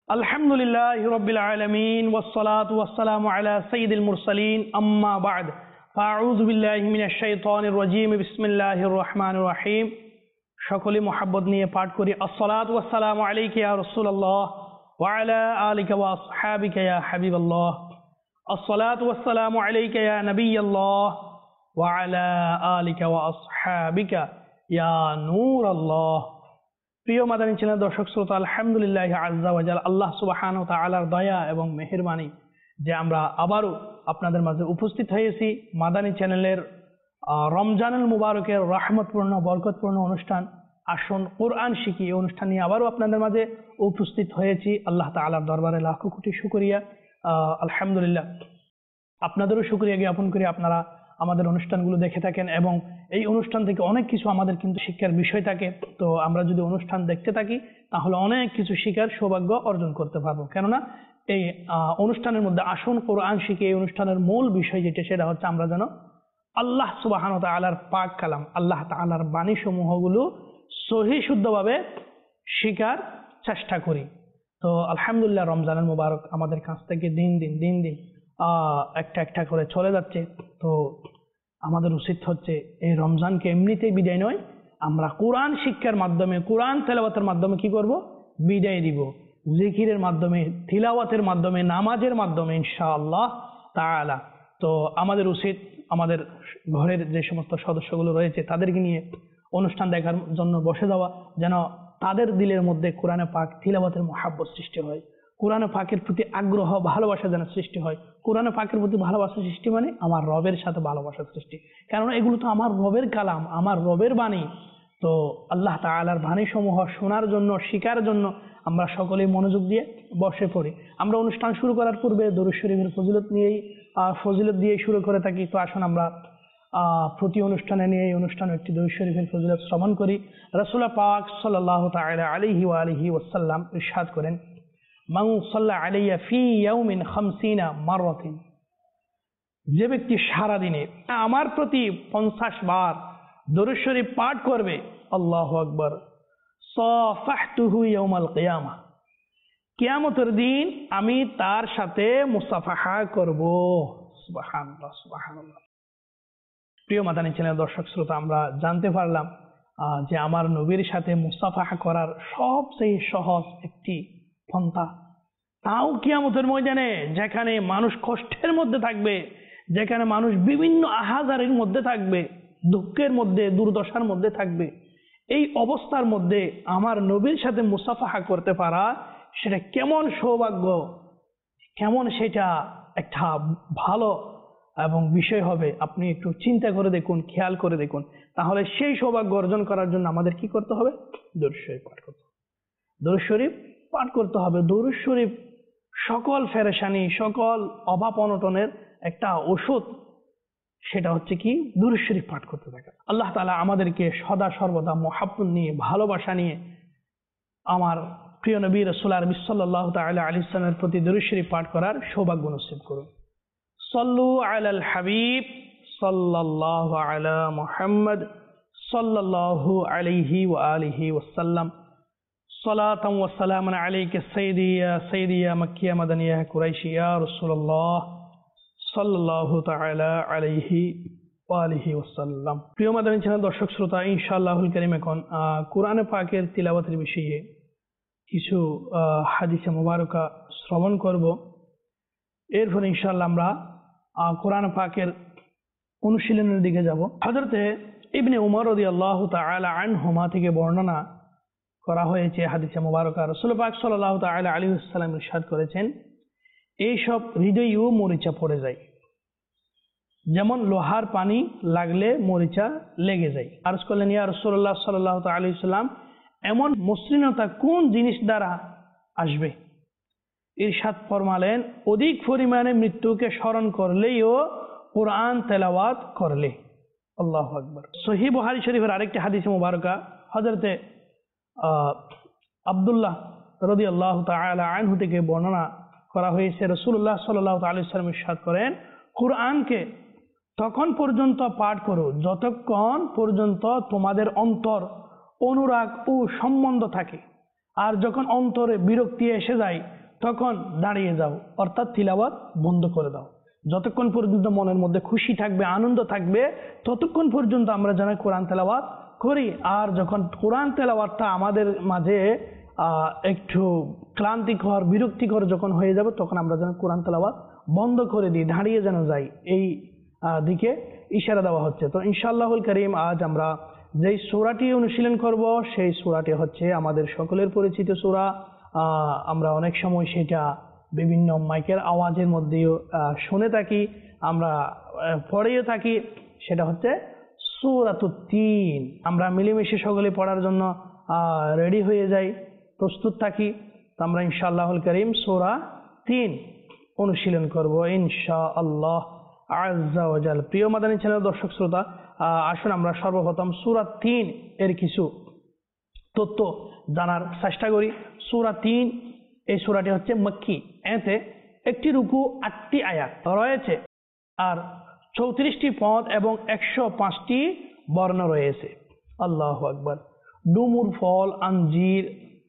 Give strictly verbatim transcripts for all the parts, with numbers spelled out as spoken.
আলহামদুলিল্লাহি রাব্বিল আলামিন ওয়াসসালাতু ওয়াসসালামু আলা সাইয়্যিদিল মুরসালিন আম্মা বা'দ ফাআউযু বিল্লাহি মিনাশ শাইতানির রাজীম বিসমিল্লাহির রহমানির রহিম। সকলে মুহাব্বত নিয়ে পাঠ করি আসসালাতু ওয়াসসালামু আলাইকা ইয়া রাসূলুল্লাহ ওয়া আলা আলিকা ওয়া আসহাবিকা ইয়া হাবিবাল্লাহ। আসসালাতু ওয়াসসালামু আলাইকা ইয়া নবিয়াল্লাহ ওয়া আলা আলিকা ওয়া আসহাবিকা ইয়া নূরাল্লাহ। প্রিয় মাদানী চ্যানেল দর্শক শ্রোতা, আলহামদুলিল্লাহ আজ্জা ওয়া জাল, আল্লাহ সুবহানাহু ওয়া তাআলার দয়া এবং মেহেরবানি যে আমরা আবারও আপনাদের মাঝে উপস্থিত হয়েছি মাদানী চ্যানেলের রমজানুল মুবারকের রহমতপূর্ণ বরকতপূর্ণ অনুষ্ঠান আসুন কোরআন শিখি এই অনুষ্ঠান নিয়ে আবারও আপনাদের মাঝে উপস্থিত হয়েছি। আল্লাহ তাআলার দরবারে লাখো কোটি শুকরিয়া, আলহামদুলিল্লাহ। আপনাদেরও শুকরিয়া জ্ঞাপন করি আপনারা আমাদের অনুষ্ঠানগুলো দেখে থাকেন এবং এই অনুষ্ঠান থেকে অনেক কিছু আমাদের কিন্তু শিক্ষার বিষয় থাকে। তো আমরা যদি অনুষ্ঠান দেখতে থাকি তাহলে অনেক কিছু শিক্ষার সৌভাগ্য অর্জন করতে পারবো। কেননা এই অনুষ্ঠানের মধ্যে আসুন কোরআন শিখে এই অনুষ্ঠানের মূল বিষয় যেটা সেটা হচ্ছে আমরা যেন আল্লাহ সুবহানাহু ওয়া তাআলার পাক কালাম, আল্লাহ তাআলার বাণী সমূহগুলো সহি শুদ্ধভাবে শিখার চেষ্টা করি। তো আলহামদুলিল্লাহ রমজানের মুবারক আমাদের কাছ থেকে দিন দিন দিন দিন আহ একটা একটা করে চলে যাচ্ছে। তো আমাদের উচিত হচ্ছে এই রমজানকে এমনিতেই বিদায় নয়, আমরা কোরআন শিক্ষার মাধ্যমে কোরআন তেলাওয়াতের মাধ্যমে কি করব, বিদায় দিব। জিকিরের মাধ্যমে, তিলাওয়াতের মাধ্যমে, নামাজের মাধ্যমে ইনশাআল্লাহ তাআলা। তো আমাদের উচিত আমাদের ঘরের যে সমস্ত সদস্যগুলো রয়েছে তাদেরকে নিয়ে অনুষ্ঠান দেখার জন্য বসে যাওয়া, যেন তাদের দিলের মধ্যে কোরআনে পাক তিলাওয়াতের মহাব্বত সৃষ্টি হয়, কোরআনে পাকের প্রতি আগ্রহ ভালোবাসা যেন সৃষ্টি হয়। কোরআনে পাকের প্রতি ভালোবাসা সৃষ্টি মানে আমার রবের সাথে ভালোবাসা সৃষ্টি, কেননা এগুলো তো আমার রবের কালাম, আমার রবের বাণী। তো আল্লাহ তাআলার বাণী সমূহ শোনার জন্য, শিকার জন্য আমরা সকলেই মনোযোগ দিয়ে বসে পড়ি। আমরা অনুষ্ঠান শুরু করার পূর্বে দরুদ শরীফের ফজিলত নিয়েই ফজিলত দিয়েই শুরু করে থাকি। তো আসুন আমরা আহ প্রতি অনুষ্ঠানে নিয়ে এই অনুষ্ঠানে একটি দরুদ শরীফের ফজিলত শ্রবণ করি। রাসূল পাক সাল্লাল্লাহু তাআলা আলাইহি ওয়া আলিহি ওয়াসাল্লাম ইরশাদ করেন, মান সাল্লা আলাইয়া ফি ইয়াউমিন খামসিনা মাররাতিন, যে ব্যক্তি সারা দিনে আমার প্রতি পঞ্চাশ বার দরুদ শরীফ পাঠ করবে, আল্লাহু আকবার, সাফাহতুহু ইয়াউমাল কিয়ামাহ, কিয়ামতের দিন আমি তার সাথে মুসাফাহা করব। সুবহানাল্লাহ সুবহানাল্লাহ। প্রিয় মাদানী চ্যানেল দর্শক শ্রোতা, আমরা জানতে পারলাম যে আমার নবীর সাথে মুসাফাহা করার সবচেয়ে সহজ একটি পন্থা, তাও কিয়ামতের ময়দানে, যেখানে মানুষ কষ্টের মধ্যে থাকবে, যেখানে মানুষ বিভিন্ন আহাজারির মধ্যে থাকবে, দুঃখের মধ্যে, দুর্দশার মধ্যে থাকবে, এই অবস্থার মধ্যে আমার নবীর সাথে মুসাফাহা করতে পারা সেটা কেমন সৌভাগ্য, কেমন সেটা একটা ভালো এবং বিষয় হবে। আপনি একটু চিন্তা করে দেখুন, খেয়াল করে দেখুন। তাহলে সেই সৌভাগ্য অর্জন করার জন্য আমাদের কি করতে হবে? দরুদ শরীফ পাঠ করতে হবে। দরুদ শরীফ পাঠ করতে হবে। দরুদ শরীফ সকল পেরেশানি, সকল অভাব অনটনের একটা ওষুধ, সেটা হচ্ছে কি দরুদ শরীফ পাঠ করতে থাকা। আল্লাহ তাআলা আমাদেরকে সদা সর্বদা মুহাব্বত নিয়ে, ভালোবাসা নিয়ে আমার প্রিয় নবী রাসূল আরবি সাল্লাল্লাহু তাআলা আলাইহি সাল্লামের প্রতি দরুদ শরীফ পাঠ করার সৌভাগ্য নসিব করুন। সাল্লু আলাল হাবিব সাল্লাল্লাহু আলা মুহাম্মদ সাল্লাল্লাহু আলাইহি ওয়া আলিহি ওয়াসাল্লাম। সালাতাম ওয়া সালামান আলাইকা সাইয়্যিদি ইয়া সাইয়্যিদি ইয়া মাক্কিয়া মাদানিয়া কুরাইশি ইয়া রাসূলুল্লাহ সাল্লাল্লাহু তাআলা আলাইহি ওয়া আলিহি ওয়াসাল্লাম। প্রিয় মাদানী চ্যানেল দর্শক শ্রোতা, ইনশাআল্লাহুল কারীম এখন কোরআনে পাকের তিলাওয়াতের বিষয়ে কিছু হাদিসে মুবারকা শ্রবণ করব। এরপর ইনশাআল্লাহ আমরা কোরআন পাকের অনুশীলনের দিকে যাব। হযরতে ইবনে উমর রাদিয়াল্লাহু তাআলা আনহুমা থেকে বর্ণনা করা হয়েছে হাদিসে মুবারকা, রাসূল পাক সাল্লাল্লাহু তাআলা আলাইহি ওয়াসাল্লাম ইরশাদ করেছেন, এইসব হৃদয়েও মরিচা পড়ে যায়, যেমন লোহার পানি লাগলে মরিচা লেগে যায়। আরজ করলেন, ইয়া রাসূলুল্লাহ সাল্লাল্লাহু তাআলা আলাইহি ওয়াসাল্লাম, এমন মসৃণতা কোন জিনিস দ্বারা আসবে? ইরশাদ ফরমালেন, অধিক পরিমাণে মৃত্যুকে স্মরণ করলেও কোরআন তেলাওয়াত করলে। আল্লাহু আকবার। সহিহ বুখারী শরীফের আরেকটি হাদিসে মুবারকা হযরতে আব্দুল্লাহ রাদিয়াল্লাহু তাআলা আনহু থেকে বর্ণনা করা হয়েছে, রাসূলুল্লাহ সাল্লাল্লাহু আলাইহি ওয়াসাল্লাম ইরশাদ করেন, কোরআনকে তখন পর্যন্ত পাঠ করো যতক্ষণ পর্যন্ত তোমাদের অন্তর অনুরাগ ও সম্বন্ধ থাকে, আর যখন অন্তরে বিরক্তি এসে যায় তখন দাঁড়িয়ে যাও, অর্থাৎ তিলাওয়াত বন্ধ করে দাও। যতক্ষণ পর্যন্ত মনের মধ্যে খুশি থাকবে, আনন্দ থাকবে, ততক্ষণ পর্যন্ত আমরা যেন কোরআন তেলাওয়াত করি। আর যখন কোরআন তেলাওয়াতটা আমাদের মাঝে আহ একটু ক্লান্তিকর, বিরক্তিকর যখন হয়ে যাবে, তখন আমরা যেন কোরআন তেলাওয়াত বন্ধ করে দিই, দাঁড়িয়ে যেন যাই, এই দিকে ইশারা দেওয়া হচ্ছে। তো ইনশাআল্লাহুল কারীম আজ আমরা যেই সূরাটি অনুশীলন করব সেই সূরাটি হচ্ছে আমাদের সকলের পরিচিত সূরা। আমরা অনেক সময় সেটা বিভিন্ন মাইকের আওয়াজের মধ্যেও শুনে থাকি, আমরা পড়েও থাকি। সেটা হচ্ছে সূরাতুত তিন। আমরা মিলেমিশে সকলে পড়ার জন্য রেডি হয়ে যাই, প্রস্তুত থাকি। তো আমরা ইনশাআল্লাহুল কারীম সূরা তিন অনুশীলন করব ইনশাআল্লাহ আজ্জা ওয়া জাল। প্রিয় মাদানী চ্যানেল দর্শক শ্রোতা, আসুন আমরা সর্বপ্রথম সূরা তিন এর কিছু তথ্য জানার চেষ্টা করি। সূরা তিন, এই সূরাটি হচ্ছে মক্কি। এতে একটি রুকু, আটটি আয়াত রয়েছে, আর চৌত্রিশটি পদ এবং একশো পাঁচটি বর্ণ রয়েছে। আল্লাহু আকবার। ডুমুর ফল, আঞ্জির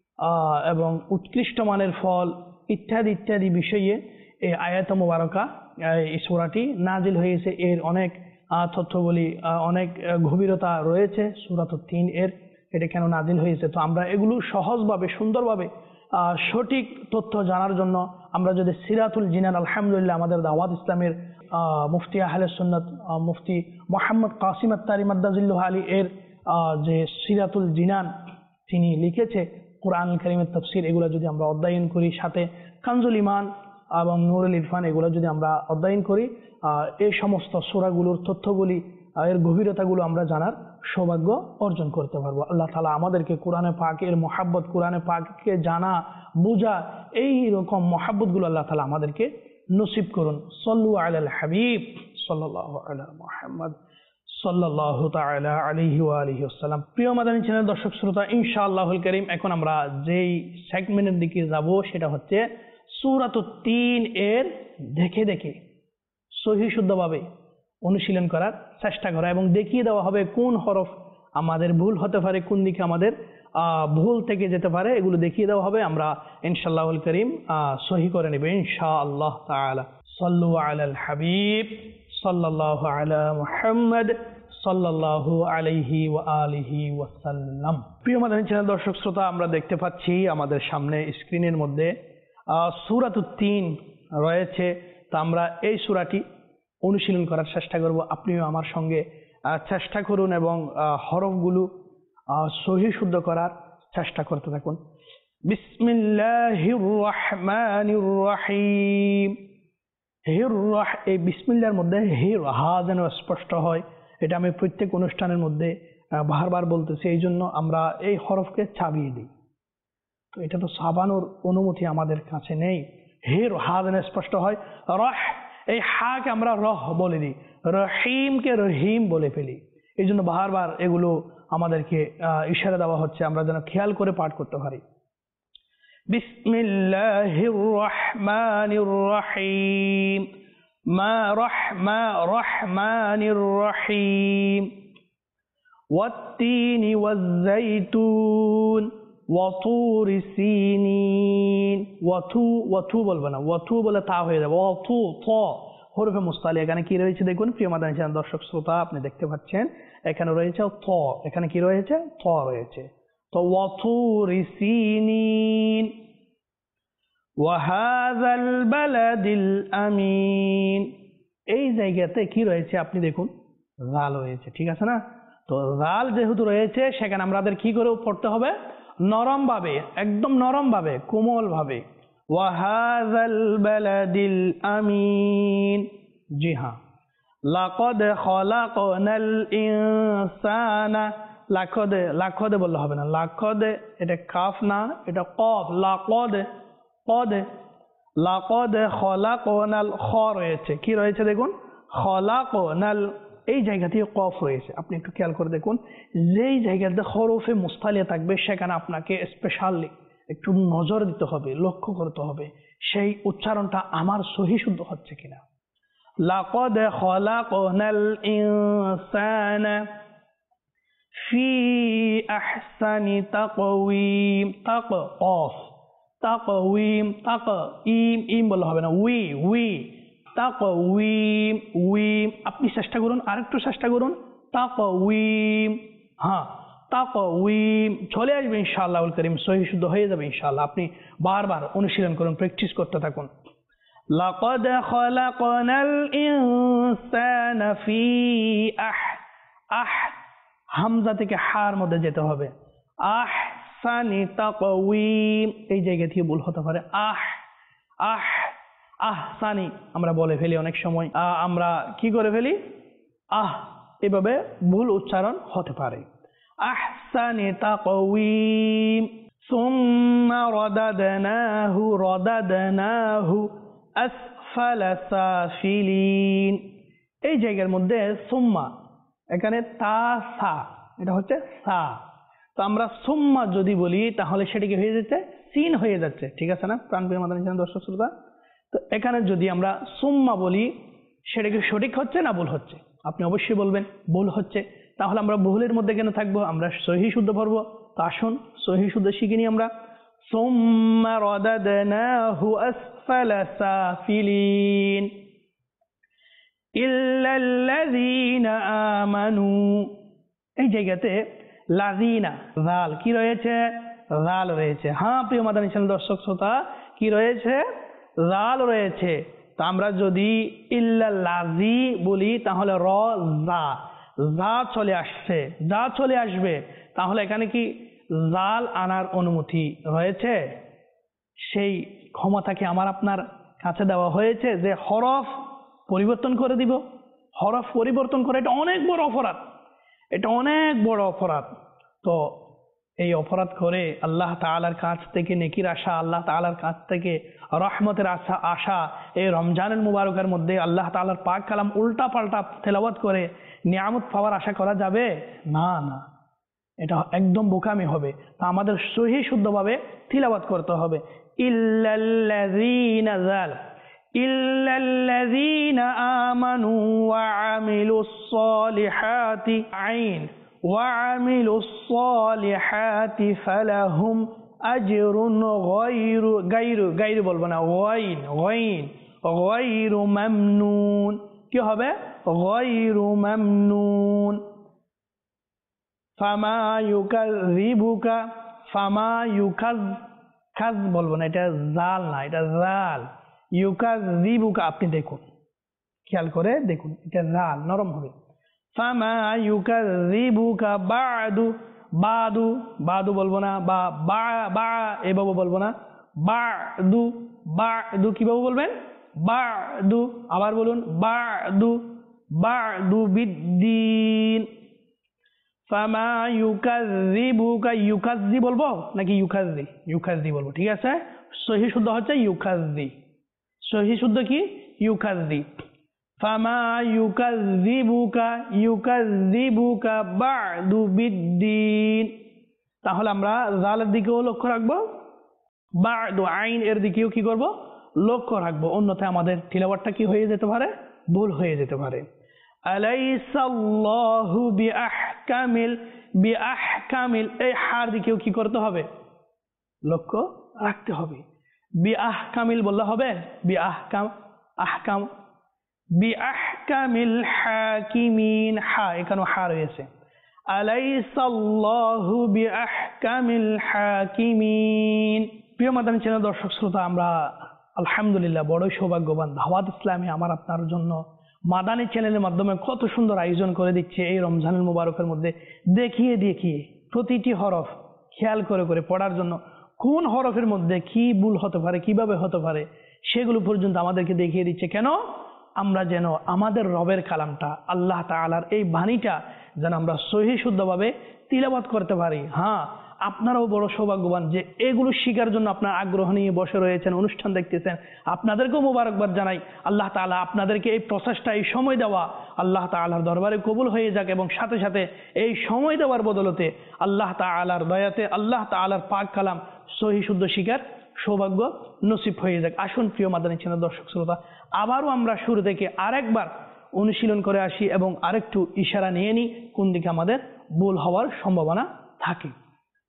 এবং উৎকৃষ্ট মানের ফল ইত্যাদি ইত্যাদি বিষয়ে এই আয়াত মুবারকা, এই সূরাটি নাজিল হয়েছে। এর অনেক তথ্যগুলি, অনেক গভীরতা রয়েছে সূরাতুত তিন এর। এটা কেন নাজিল হয়েছে, তো আমরা এগুলো সহজভাবে, সুন্দরভাবে সঠিক তথ্য জানার জন্য আমরা যদি সিরাতুল জিনান, আলহামদুলিল্লাহ আমাদের দাওয়াত ইসলামের মুফতি আহলে সুন্নাত মুফতি মুহাম্মদ কাসিম আত্তারি মাদ্দাজিল্লাহু আলী এর যে সিরাতুল জিনান তিনি লিখেছে, কোরআনুল কারীমের তাফসীর, এগুলো যদি আমরা অধ্যয়ন করি, সাথে কানজুল ঈমান এবং নূরুল ইরফান এগুলো যদি আমরা অধ্যয়ন করি, এই সমস্ত সূরাগুলোর তথ্যগুলি, এর গভীরতাগুলো আমরা জানার সৌভাগ্য অর্জন করতে পারবো। আল্লাহ তাআলা আমাদেরকে কোরআনে পাকের মহাব্বত, কোরআনে পাককে জানা, বুঝা, এই রকম মহাব্বতগুলো আল্লাহ তাআলা আমাদেরকে নসিব করুন। সাল্লু আলাল হাবিব সাল্লাল্লাহু আলা মুহাম্মদ সাল্লাল্লাহু তাআলা আলাইহি ওয়া আলিহি ওয়াসাল্লাম। প্রিয় মাদানী চ্যানেল দর্শক শ্রোতা, ইনশাআল্লাহুল কারীম এখন আমরা যেই সেগমেন্টের দিকে যাব সেটা হচ্ছে সূরাতুত তিন এর দেখে দেখে সহি শুদ্ধভাবে অনুশীলন করার চেষ্টা করা, এবং দেখিয়ে দেওয়া হবে কোন হরফ আমাদের ভুল হতে পারে, কোন দিকে আমাদের ভুল থেকে যেতে পারে, এগুলো দেখিয়ে দেওয়া হবে। আমরা ইনশাআল্লাহুল কারীম সহি করে নেব ইনশাআল্লাহ তাআলা। সাল্লু আলাল হাবিব সাল্লাল্লাহু আলা মুহাম্মদ সাল্লাল্লাহু আলাইহি ওয়া আলিহি ওয়াসাল্লাম। প্রিয় মাদানী চ্যানেল দর্শক শ্রোতা, আমরা দেখতে পাচ্ছি আমাদের সামনে স্ক্রিনের মধ্যে সূরাতুত তিন রয়েছে। তা আমরা এই সূরাটি অনুশীলন করার চেষ্টা করব। আপনিও আমার সঙ্গে চেষ্টা করুন এবং হরফগুলো সহি শুদ্ধ করার চেষ্টা করতে থাকুন। বিসমিল্লাহির রহমানির রহিম। হির রাহ, এই বিসমিল্লাহর মধ্যে হির হা যেন স্পষ্ট হয়, এটা আমি প্রত্যেক অনুষ্ঠানের মধ্যে বারবার বলতেছি, এই জন্য আমরা এই হরফকে চাবিয়ে দিই। তো এটা তো চাবানোর অনুমতি আমাদের কাছে নেই। হির হা যেন স্পষ্ট হয়। রহ, এই হাকে আমরা রহ বলে দিই, রহিমকে রহিম বলে ফেলি। এই জন্য বারবার এগুলো আমাদেরকে ইশারা দেওয়া হচ্ছে, আমরা যেন খেয়াল করে পাঠ করতে পারি। বিসমিল্লাহির রহমানির রহিম। মা রহমা রহমানির রহিম। ওয়াত-তিনি ওয়াজ-যাইতুন ওয়াতুরি সিনিন। ওয়াতু, ওয়াতু বলবে না, ওয়াতু বলে তা হয়ে যাবে। ওয়াতু, ত হরফে মুস্তালি। এখানে কি রয়েছে দেখুন প্রিয় মাদানী চ্যানেল দর্শক শ্রোতা, আপনি দেখতে পাচ্ছেন এখানে রয়েছে ত, এখানে কি রয়েছে, ত রয়েছে। তো ওয়াতুরি সিনিন ওয়া হাযাল বালাদিল আমিন। এই জায়গাতে কি রয়েছে আপনি দেখুন, জাল রয়েছে, ঠিক আছে না? তো জাল যেহেতু রয়েছে, সেখানে আমাদের কি করে পড়তে হবে, নরম ভাবে, একদম নরম ভাবে, কোমল ভাবে। ওয়া হাযাল বালাদিল আমিন। জি হ্যাঁ, লাকাদ খলাকনাল ইনসানা। লাকাদ, লাকাদ বললে হবে না, লাকাদ এটা কাফ না, এটা কফ। লাকাদ, কদ, লাকাদ খলাকনাল, খ রয়েছে, কি রয়েছে দেখুন, খলাকনাল, এই জায়গাতে কফ রয়েছে। আপনি একটু খেয়াল করে দেখুন, যেই জায়গাতে হরফে মুস্তালিয়া থাকবে সেখানে আপনাকে স্পেশালি একটু নজর দিতে হবে, লক্ষ্য করতে হবে সেই উচ্চারণটা আমার সহি শুদ্ধ হচ্ছে কিনা। লাকাদ খলাকনাল ইনসানা ফি আহসানি তাকওয়িম। তাক, কফ, তাকওয়িম, তাক ইম ইম বললে হবে না, উই উই, তাকওয়িম উইম। আপনি চেষ্টা করুন, আরেকটু চেষ্টা করুন, তাকওয়িম, হ্যাঁ তাকওয়িম, চলে আসবে ইনশাআল্লাহুল কারীম, সহিহ শুদ্ধ হয়ে যাবে ইনশাআল্লাহ। আপনি বারবার অনুশীলন করুন, প্র্যাকটিস করতে থাকুন। লাকাদ খালাকনাল ইনসানা ফি আহ, আহ হামজা থেকে হার মধ্যে যেতে হবে, আহ সানি তাকওয়িম, এই জায়গা থেকে ভুল হতে পারে, আহ আহ আহ সানি আমরা বলে ফেলি অনেক সময়, আমরা কি করে ফেলি, আহ, এভাবে ভুল উচ্চারণ হতে পারে। আহসানি তাকওয়িম, সুম্মা রাদাদনাহু, রাদাদনাহু আসফালা সাফিলিন, এই জায়গার মধ্যে সুম্মা, এখানে তা সা, এটা হচ্ছে সা, তো আমরা সুম্মা যদি বলি তাহলে সেটা কি হয়ে যাচ্ছে, সিন হয়ে যাচ্ছে, ঠিক আছে না প্রাণপ্রিয় মাদানী চ্যানেল দর্শক শ্রোতা? তো এখানে যদি আমরা সুম্মা বলি সেটা কি সঠিক হচ্ছে না ভুল হচ্ছে? আপনি অবশ্যই বলবেন ভুল হচ্ছে। তাহলে আমরা ভুলের মধ্যে কেন থাকবো, আমরা সহিহ শুদ্ধ পড়বো। তো আসুন সহিহ শুদ্ধ শিখে নিই আমরা। সুম্মা রাদাদনাহু আসফালা সাফিলিন ইল্লাল্লাযীনা আমানু, এই জায়গাতে লাযীনা, জাল কি রয়েছে, জাল রয়েছে, হ্যাঁ প্রিয় মাদানী চ্যানেল দর্শক শ্রোতা, কি রয়েছে, জাল রয়েছে। তো আমরা যদি ইল্লাল্লাযী বলি তাহলে র জা, জা চলে আসছে, যা চলে আসবে, তাহলে এখানে কি জাল আনার অনুমতি রয়েছে? সেই ক্ষমতা কি আমার আপনার কাছে দেওয়া হয়েছে যে হরফ পরিবর্তন করে দিব? হরফ পরিবর্তন করে এটা অনেক বড় অপরাধ, এটা অনেক বড় অপরাধ। তো এই অপরাধ করে আল্লাহ তাআলার কাছ থেকে নেকির আশা, আল্লাহ তাআলার কাছ থেকে রহমতের আশা আশা এই রমজানের মুবারকের মধ্যে আল্লাহ তাআলার পাক কালাম উল্টা পাল্টা তেলাওয়াত করে নিয়ামত পাওয়ার আশা করা যাবে না, না, এটা একদম বোকামি হবে। তা আমাদের সহিহ শুদ্ধভাবে তিলাওয়াত করতে হবে। ইল্লাল্লাযীনা জাল, ইল্লাল্লাযীনা আমানু ওয়া আমিলুস সালিহাতি আইন ওয়া আমিলুস সালিহাতি ফালাহুম আজরুন গায়রু, গায়রু গায়রু বলবো না, গাইন গাইন, গায়রু মামনুন, কি হবে, গায়রু মামনুন। ফামা ইউকাযযিবুকা, ফামা ইউকায, কাজ বলবো না, এটা জাল না, এটা জাল, ইউকাযযিবুকা, আপনি দেখুন খেয়াল করে দেখুন, এটা জাল নরম হবে। ফামা ইউকাযযিবুকা বাদু, বাদু, বাদু বলবো না, বা বা বা এভাবে বলবো না, বাদু, বাদু কিভাবে বলবেন, বাদু, আবার বলুন বাদু, বাদু বিদ্দিন। ফামা ইউকাযযিবুকা, ইউকাযযি বলবো নাকি ইউকাযযি, ইউকাযযি বলবো, ঠিক আছে। সহিহ শুদ্ধ হচ্ছে ইউকাযযি, সহিহ শুদ্ধ কি ইউকাযযি। ফামা ইউকাযযিবুকা, ইউকাযযিবুকা বা'দু বিদ্দিন, তাহলে আমরা জালের দিকেও লক্ষ্য রাখবো, বা'দু আইন এর দিকেও কি করব, লক্ষ্য রাখবো, অন্যথায় আমাদের তিলাওয়াতটা কি হয়ে যেতে পারে, ভুল হয়ে যেতে পারে। আলাইসাল্লাহু বিআহকামিল, বিআহকামিল, এই হার দিকেও কি করতে হবে, লক্ষ্য রাখতে হবে। বিআহকামিল বললে হবে, বিআহকাম, আহকাম, বিআহকামিল হাকিমিন, হা এখানে হা রয়েছে। আলাইসাল্লাহু বিআহকামিল হাকিমিন। প্রিয় মাদানী চ্যানেল দর্শক শ্রোতা, আমরা আলহামদুলিল্লাহ বড়ই সৌভাগ্যবান, দাওয়াত ইসলামী আমার আপনার জন্য মাদানী চ্যানেলের মাধ্যমে কত সুন্দর আয়োজন করে দিচ্ছে এই রমজানুল মুবারকের মধ্যে, দেখিয়ে দেখিয়ে প্রতিটি হরফ খেয়াল করে করে পড়ার জন্য, কোন হরফের মধ্যে কি ভুল হতে পারে, কিভাবে হতে পারে, সেগুলো পর্যন্ত আমাদেরকে দেখিয়ে দিচ্ছে। কেন? আমরা যেন আমাদের রবের কালামটা, আল্লাহ তাআলার এই বাণীটা যেন আমরা সহিহ শুদ্ধভাবে তিলাওয়াত করতে পারি। হ্যাঁ, আপনারাও বড় সৌভাগ্যবান যে এগুলো শিখার জন্য আপনার আগ্রহ নিয়ে বসে রয়েছেন, অনুষ্ঠান দেখতেছেন। আপনাদেরকেও মোবারকবাদ জানাই। আল্লাহ তাআলা আপনাদেরকে এই প্রচেষ্টা, এই সময় দেওয়া আল্লাহ তাআলার দরবারে কবুল হয়ে যাক, এবং সাথে সাথে এই সময় দেওয়ার বদলতে আল্লাহ তাআলার দয়াতে আল্লাহ তাআলার পাক কালাম সহিহ শুদ্ধ শিখার সৌভাগ্য নসিব হয়ে যাক। আসুন প্রিয় মাদানী চ্যানেল দর্শক শ্রোতা, আবারও আমরা শুরু থেকে আরেকবার অনুশীলন করে আসি এবং আরেকটু ইশারা নিয়ে নিই কোন দিকে আমাদের ভুল হওয়ার সম্ভাবনা থাকে।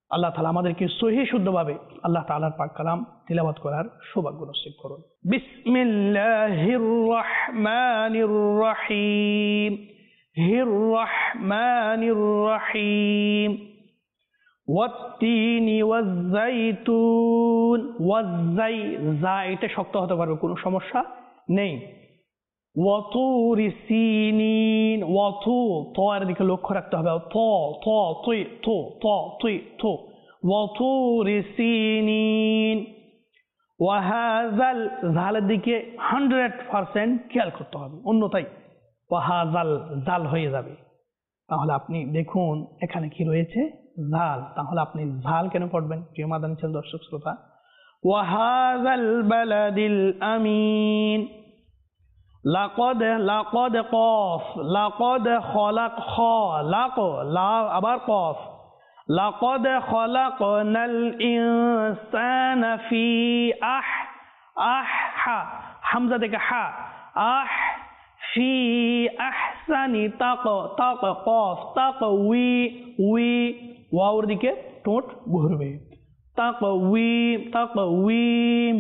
আল্লাহ তাআলা আমাদেরকে সহিহ শুদ্ধভাবে আল্লাহ তাআলার পাক কালাম তিলাওয়াত করার সৌভাগ্য নসিব করুন। বিসমিল্লাহির রহমানির রহিম হির রহমানির রহিম ওয়াত-তিনি ওয়াজ-যাইতুন ওয়াজ-যাই যা এটা শক্ত হতে পারবে, কোনো সমস্যা নেই। ওয়াতুরি সিনিন ওয়াতু ত এর দিকে লক্ষ্য রাখতে হবে, ত ত তুই তো ত তুই তো ওয়াতুরি সিনিন ওয়াহাজাল জালের দিকে হান্ড্রেড পার্সেন্ট খেয়াল করতে হবে, অন্যথায় ওয়াহাজাল জাল হয়ে যাবে। তাহলে আপনি দেখুন এখানে কি রয়েছে, জাল। তাহলে আপনি জাল কেন পড়বেন প্রিয় মাদানী চ্যানেল দর্শক শ্রোতা? ওয়াহাজাল বালাদিল আমিন লাকদ লাকদ কফ লাকদ খলাক খ লাক লা আবার কফ লাকদ খলাকনাল ইনসানা ফি আহ আহ হা হামজা থেকে হা আহ ফি আহসানি তাক তাক কফ তাক উই উই ওয়াওর দিকে ঠোঁট ঘুরবে, তাক উই তাক উইম।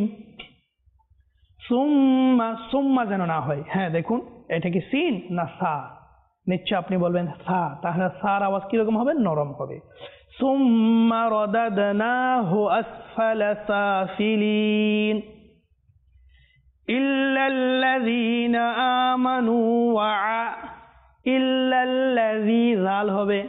সুম্মা সুম্মা যেন না হয়। হ্যাঁ দেখুন এটা কি সিন না সা? নিশ্চয় আপনি বলবেন সা, তাহলে সার আওয়াজ কিরকম হবে? নরম হবে। সুম্মা রাদাদনাহু আসফালা সাফিলিন ইল্লাল্লাযীনা আমানু ওয়া ইল্লাল্লাযী জাল হবে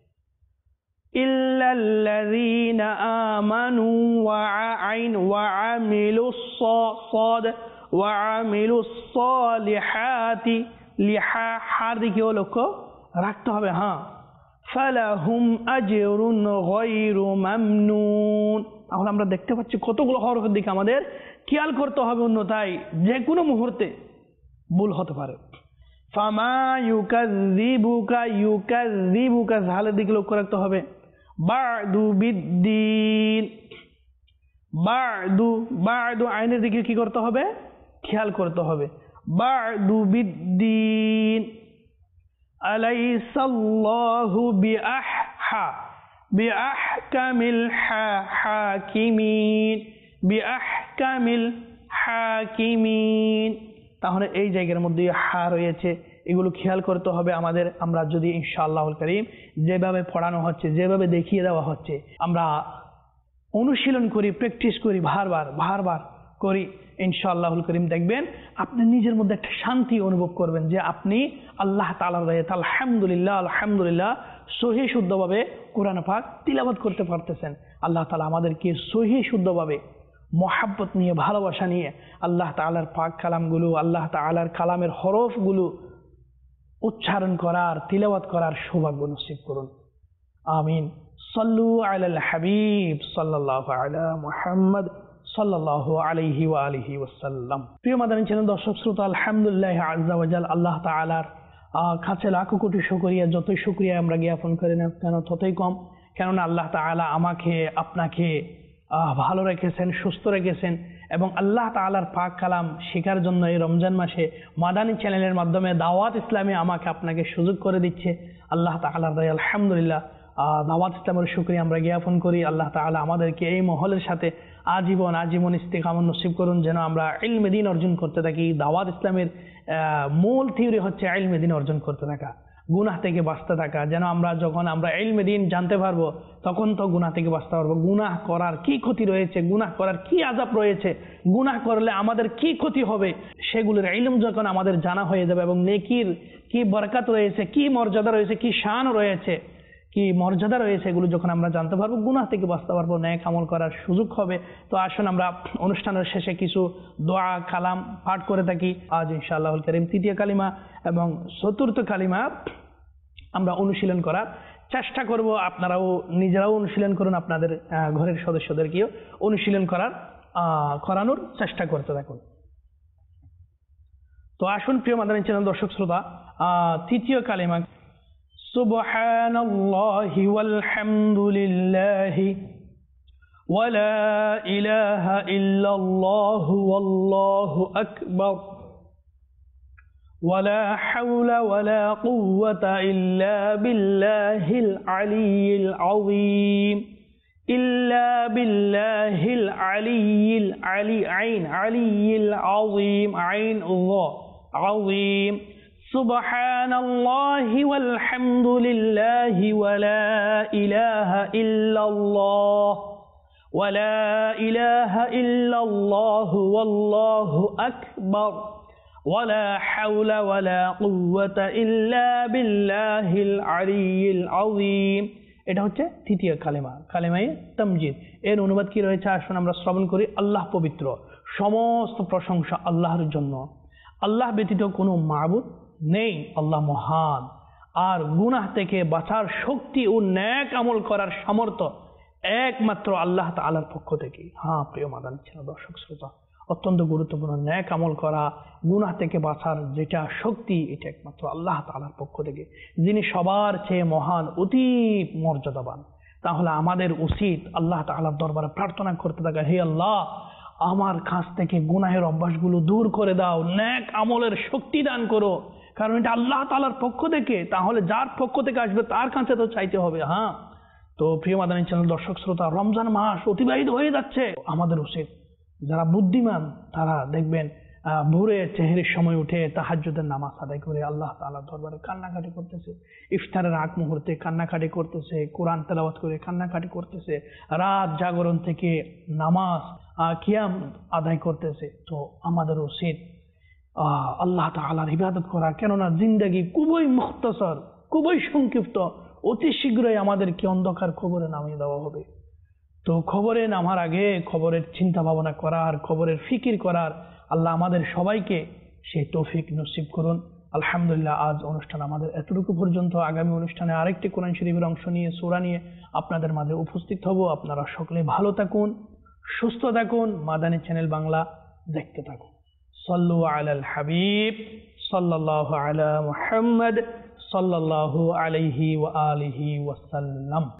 ইল্লাল্লাযীনা আমানু ওয়া আইন ওয়া আমিলুস সাদ ওয়া আমিলুস সালিহাতি লিহা হার দিকে লক্ষ্য রাখতে হবে। হ্যাঁ ফালাহুম আজরুন গায়রু মামনুন। তাহলে আমরা দেখতে পাচ্ছি কতগুলো হরফের দিকে আমাদের খেয়াল করতে হবে, অন্যথায় যে কোনো মুহূর্তে ভুল হতে পারে। ফামা ইউকাযযিবুকা ইউকাযযিবুকা জালের দিকে লক্ষ্য রাখতে হবে। বা'দু বিদ্দিন বা'দু বা'দু আইনের দিকে কি করতে হবে? খেয়াল করতে হবে। বা'দু বিদ্দিন আলাইসাল্লাহু বিআহহা বিআহকামিল হাকিমিন বিআহকামিল হাকিমিন। তাহলে এই জায়গার মধ্যে হা রয়েছে, এগুলো খেয়াল করতে হবে আমাদের। আমরা যদি ইনশাআল্লাহুল কারীম যেভাবে পড়ানো হচ্ছে, যেভাবে দেখিয়ে দেওয়া হচ্ছে, আমরা অনুশীলন করি, প্র্যাকটিস করি, বারবার বারবার করি, ইনশাআল্লাহুল কারীম দেখবেন আপনি নিজের মধ্যে একটা শান্তি অনুভব করবেন যে আপনি আল্লাহ তাআলার রায়ে আলহামদুলিল্লাহ আলহামদুলিল্লাহ সহিহ শুদ্ধভাবে কোরআন পাক তিলাওয়াত করতে পারতেছেন। আল্লাহ তাআলা আমাদেরকে সহিহ শুদ্ধভাবে মহাব্বত নিয়ে, ভালোবাসা নিয়ে আল্লাহ তাআলার পাক কালামগুলো, আল্লাহ তাআলার কালামের হরফগুলো উচ্চারণ করার, তিলাওয়াত করার সৌভাগ্য নসিব করুন। আমিন। সাল্লু আলাল হাবিব সাল্লাল্লাহু আলা মুহাম্মদ সাল্লাল্লাহু আলাইহি ওয়া আলিহি ওয়াসাল্লাম। প্রিয় মাদানী চ্যানেল দর্শক শ্রোতা, আলহামদুলিল্লাহ আযজা ওয়া জাল, আল্লাহ তাআলার কাছে লাখো কোটি শুকরিয়া। যতই শুকরিয়া আমরা জ্ঞাপন করি না কেন ততই কম, কেননা আল্লাহ তাআলা আমাকে আপনাকে ভালো রেখেছেন, সুস্থ রেখেছেন, এবং আল্লাহ তাআলার পাক কালাম শেখার জন্য এই রমজান মাসে মাদানী চ্যানেলের মাধ্যমে দাওয়াত ইসলামে আমাকে আপনাকে সুযোগ করে দিচ্ছে। আল্লাহ তাআলার দয়া আলহামদুলিল্লাহ। দাওয়াত ইসলামের শুকরিয়া আমরা জ্ঞাপন করি। আল্লাহ তাআলা আমাদেরকে এই মহলের সাথে আজীবন আজীবন ইস্তেকামত নসিব করুন, যেন আমরা ইলমে দ্বীন অর্জন করতে থাকি। দাওয়াত ইসলামের মূল থিওরি হচ্ছে ইলমে দ্বীন অর্জন করতে থাকা, গুনাহ থেকে বাঁচতে থাকা। যেন আমরা যখন আমরা ইলমে দ্বীন জানতে পারবো তখন তো গুনাহ থেকে বাঁচতে পারবো। গুনাহ করার কি ক্ষতি রয়েছে, গুনাহ করার কি আযাব রয়েছে, গুনাহ করলে আমাদের কি ক্ষতি হবে, সেগুলোর ইলম যখন আমাদের জানা হয়ে যাবে, এবং নেকির কি বরকত রয়েছে, কি মর্যাদা রয়েছে, কি শান রয়েছে, কি মর্যাদা রয়েছে, এগুলো যখন আমরা জানতে পারবো, গুনাহ থেকে বাঁচতে পারবো, নেক আমল করার সুযোগ হবে। তো আসুন আমরা অনুষ্ঠানের শেষে কিছু দোয়া কালাম পাঠ করে থাকি। আজ ইনশাআল্লাহুল কারীম তৃতীয় কালিমা এবং চতুর্থ কালিমা আমরা অনুশীলন করার চেষ্টা করব। আপনারাও নিজেরাও অনুশীলন করুন, আপনাদের ঘরের সদস্যদেরকেও অনুশীলন করার করানোর চেষ্টা করতে থাকুন। তো আসুন প্রিয় মাদানী চ্যানেল দর্শক শ্রোতা, তৃতীয় কালিমা সুবহানাল্লাহি ওয়াল হামদুলিল্লাহি ওয়া লা ইলাহা ইল্লাল্লাহু ওয়াল্লাহু আকবার ولا حول ولا قوة إلا بالله العلي العظيم إلا بالله العلي العلي عين علي العظيم عين الله عظيم سبحان الله والحمد لله ولا إله إلا الله ولا إله إلا الله والله أكبر ولا حول ولا قوة إلا بالله العلي العظيم এটা হচ্ছে তৃতীয় কালেমা কালেমায়ে তামজিদ এর অনুবাদ কি রয়েছে আসুন আমরা শ্রবণ করি আল্লাহ পবিত্র সমস্ত প্রশংসা আল্লাহর জন্য আল্লাহ ব্যতীত কোনো মাবুদ নেই আল্লাহ মহান আর গুনাহ থেকে বাঁচার শক্তি ও নেক আমল করার সামর্থ্য একমাত্র আল্লাহ তাআলার পক্ষ থেকে হ্যাঁ প্রিয় মাদানী চ্যানেল দর্শক শ্রোতা অত্যন্ত গুরুত্বপূর্ণ নেক আমল করা গুনাহ থেকে বাঁচার যেটা শক্তি এটা একমাত্র আল্লাহ তাআলার পক্ষ থেকে যিনি সবার চেয়ে মহান অতি মর্যাদাবান তাহলে আমাদের উচিত আল্লাহ তাআলার দরবারে প্রার্থনা করতে থাকা হে আল্লাহ আমার কাছ থেকে গুনাহের অভ্যাসগুলো দূর করে দাও নেক আমলের শক্তি দান করো কারণ এটা আল্লাহ তাআলার পক্ষ থেকে তাহলে যার পক্ষ থেকে আসবে তার কাছে তো চাইতে হবে হ্যাঁ তো প্রিয় মাদানী চ্যানেল দর্শক শ্রোতা রমজান মাস অতিবাহিত হয়ে যাচ্ছে আমাদের উচিত যারা বুদ্ধিমান তারা দেখবেন ভোরে সেহরির সময় উঠে তাহাজ্জুদের নামাজ আদায় করে আল্লাহ তাআলার দরবারে কান্নাকাটি করতেছে ইফতারের আগ মুহূর্তে কান্নাকাটি করতেছে কোরআন তেলাওয়াত করে কান্নাকাটি করতেছে রাত জাগরণ থেকে নামাজ কিয়াম আদায় করতেছে তো আমাদের উচিত আল্লাহ তাআলার ইবাদত করা কেননা জিন্দেগি খুবই মুখতাসর খুবই সংক্ষিপ্ত অতি শীঘ্রই আমাদেরকে অন্ধকার কবরে নামিয়ে দেওয়া হবে তো খবরে নামার আগে খবরের চিন্তা ভাবনা করার খবরের ফিকির করার আল্লাহ আমাদের সবাইকে সেই তৌফিক নসিব করুন আলহামদুলিল্লাহ আজ অনুষ্ঠান আমাদের এতটুকু পর্যন্ত আগামী অনুষ্ঠানে আরেকটি কোরআন শরীফের অংশ নিয়ে সূরা নিয়ে আপনাদের মাঝে উপস্থিত হব আপনারা সকলে ভালো থাকুন সুস্থ থাকুন মাদানী চ্যানেল বাংলা দেখতে থাকুন সাল্লু আলাল হাবিব সাল্লাল্লাহু আলা মুহাম্মদ সাল্লাল্লাহু আলাইহি ওয়া আলিহি ওয়াসাল্লাম